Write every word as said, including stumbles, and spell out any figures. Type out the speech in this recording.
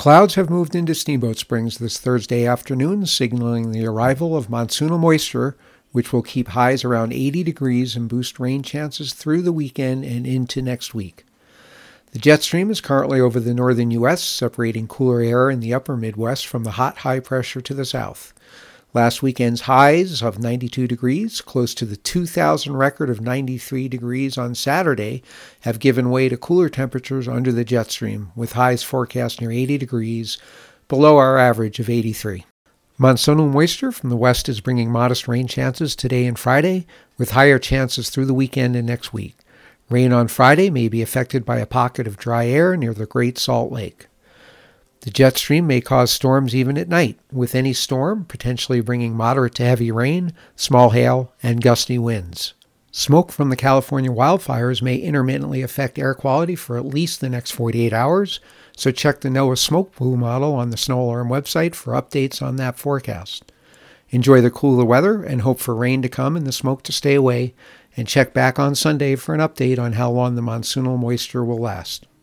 Clouds have moved into Steamboat Springs this Thursday afternoon, signaling the arrival of monsoonal moisture, which will keep highs around eighty degrees and boost rain chances through the weekend and into next week. The jet stream is currently over the northern U S, separating cooler air in the upper Midwest from the hot high pressure to the south. Last weekend's highs of ninety-two degrees, close to the two thousand record of ninety-three degrees on Saturday, have given way to cooler temperatures under the jet stream, with highs forecast near eighty degrees, below our average of eighty-three. Monsoonal moisture from the west is bringing modest rain chances today and Friday, with higher chances through the weekend and next week. Rain on Friday may be affected by a pocket of dry air near the Great Salt Lake. The jet stream may cause storms even at night, with any storm potentially bringing moderate to heavy rain, small hail, and gusty winds. Smoke from the California wildfires may intermittently affect air quality for at least the next forty-eight hours, so check the NOAA Smoke Pool model on the Snow Alarm website for updates on that forecast. Enjoy the cooler weather and hope for rain to come and the smoke to stay away, and check back on Sunday for an update on how long the monsoonal moisture will last.